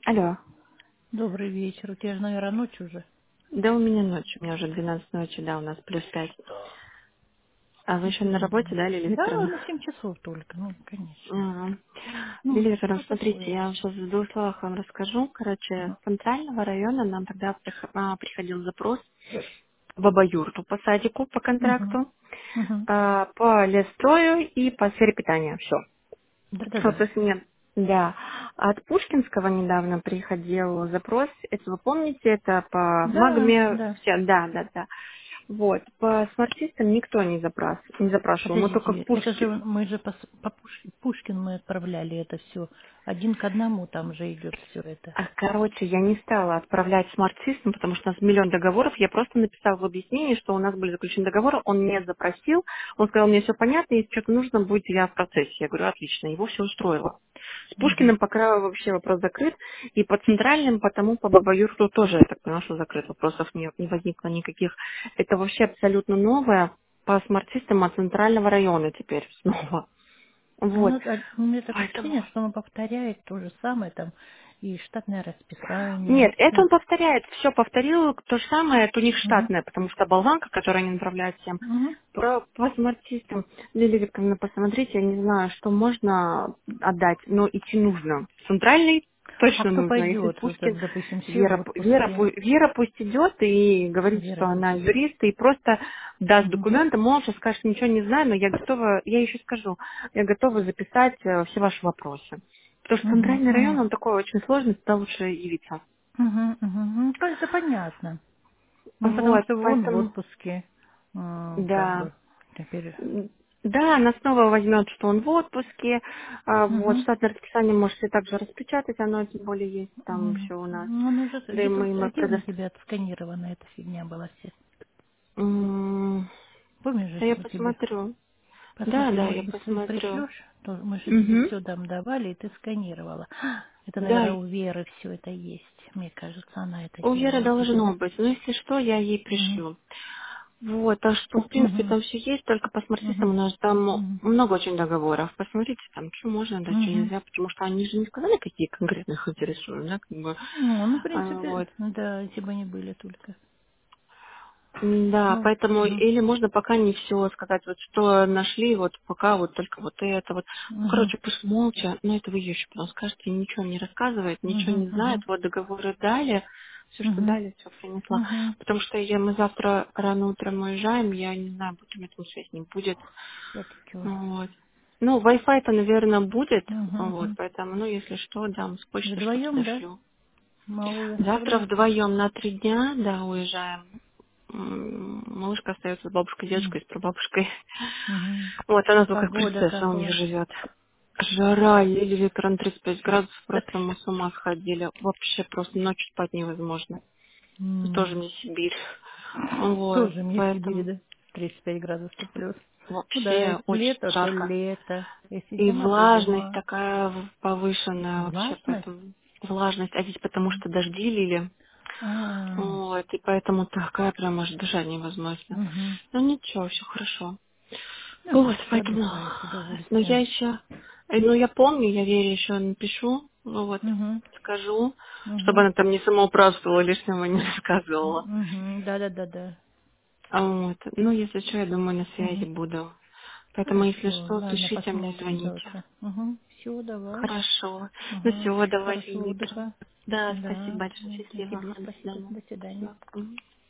Алло. Добрый вечер. У тебя же, наверное, ночь уже. Да, у меня ночь. У меня уже 12 ночи, да, у нас +5. А вы еще Ничего на себе. работе, да, Лилия Да, Викторовна? на 7 часов только. Ну, конечно. Ага. Ну, Лилия Викторовна, что смотрите, такое? я вам сейчас в двух словах вам расскажу. Короче, Мгм. с центрального района нам тогда приходил запрос в обоюрту по садику, по Мгм. контракту, Мгм. по лесстрою и по сфере питания. Все. Вот, то Да-да-да. есть мне, да. От Пушкинского недавно приходил запрос. Это вы помните, это по Да, магме, да. все, да, да, да. Вот, по смартистам никто не запрашивал, мы только Подождите, это же Пушки. мы же по Пушкин мы отправляли это все. Один к одному там же идет все это. Короче, я не стала отправлять смарт-систем, потому что у нас миллион договоров. Я просто написала в объяснении, что у нас были заключены договоры, он не запросил. Он сказал, мне все понятно, если что-то нужно будет, я в процессе. Я говорю, отлично, его все устроило. С Мгм. Пушкиным пока вообще вопрос закрыт. И по центральным, потому по Бабаюрту тоже, я так поняла, что закрыт. Вопросов не возникло никаких. Это вообще абсолютно новое по смарт-систему от центрального района теперь снова. Вот. У меня такое Поэтому впечатление, что он повторяет то же самое там и штатное расписание. нет, это Ну, он повторяет, все повторил, то же самое, это у них мгм. штатное, потому что болванка, которую они направляют всем. Мгм. По смарт-систем, Лилия Викторовна, посмотрите, я не знаю, что можно отдать, но идти нужно. Центральный А точно кто нужно. Если пойдет? Вот, Пушкин, допустим, все в Вера пусть идет и говорит, что Вера она пусть идет. юрист, и просто даст Мгм. документы, молча скажет, ничего не знаю, но я готова, я еще скажу, я готова записать все ваши вопросы. Потому что Мгм. центральный район, Мгм. он такой очень сложный, туда лучше явиться. Мгм. Мгм. Ну, это понятно. Ну, потому Вот, что он в поэтому, отпуске, как да. бы, теперь. Да, она снова возьмет, что он в отпуске. Вот, Мгм. штатное расписание можете также распечатать, оно тем более есть там Мгм. все у нас. Ну, он уже Да и где-то, мы ему где у предоставим. тебя отсканирована эта фигня была все? Помнишь Да же я у тебя? посмотрю. Да, Посмотри, да, может я быть, ты посмотрю. пришлешь? То мы же тебе Угу. все там давали, и ты сканировала. Это, Да, наверное, у Веры все это есть. Мне кажется, она это у Веры делала тебе, должно да? быть. Но если что, я ей Мгм. пришлю. Вот, так что, в принципе, Мгм. там все есть, только по смартистам у Мгм. нас там Мгм. много очень договоров. Посмотрите, там, что можно, да, что Мгм. нельзя, потому что они же не сказали, какие конкретно их интересуют, да, как бы. Ну, в принципе, Вот. да, эти бы они были только. Да, Ну, поэтому, мгм. или можно пока не все сказать, вот что нашли, вот пока вот только вот это вот. Ну, Мгм. короче, пусть молча, но это вы ей еще потом скажете, ничего не рассказывает, ничего Мгм. не знает, Мгм. вот договоры дали, все, что Мгм. дали, все принесла. Мгм. Потому что мы завтра рано утром уезжаем, я не знаю, будет у меня там связь, не будет. Все-таки вот. Вот. Ну, Wi-Fi-то, наверное, будет, Мгм. вот, Мгм. поэтому, ну, если что, дам с почты что-то Вдвоем, да? дошлю. Малую Завтра тогда? вдвоем на 3 дня, да, уезжаем. Малышка остается с бабушкой, М. дедушкой, с прабабушкой. Мгм. Вот, она тут как Погода принцесса как у у них вас? живет. Жара, Лили Викторовна, 35 градусов, Так, просто мы с ума сходили. Вообще просто ночью спать невозможно. Это тоже мне Сибирь. Вот, тоже мне в Сибири, поэтому да? 35 градусов плюс. Ну да, вообще если очень лето, то жарко. лето. Если И зима, то влажность зима. такая повышенная вообще, Влажность? поэтому влажность, а здесь потому что дожди лили. А, Вот, и поэтому такая прям аж дышать невозможно. угу. Ну ничего, все хорошо. Ну, Вот, пусть поэтому, продыхает с но я удовольствием. еще, ну я помню, я Вере еще напишу, ну вот, Угу. скажу, чтобы Угу. она там не самоуправствовала, лишнего не рассказывала. Угу. Да-да-да-да. Вот, ну если что, я думаю, на связи Угу. буду. Поэтому, если Хорошо. что, Ладно, пишите мне, посмотрим звоните. завтра. Угу. Все, давай. Хорошо. Ну Ага. все, давайте, Хорошего Виктор. отдыха. Да, спасибо Да. большое, И счастливо. тебе До спасибо. свидания. До свидания. Спасибо. Мгм.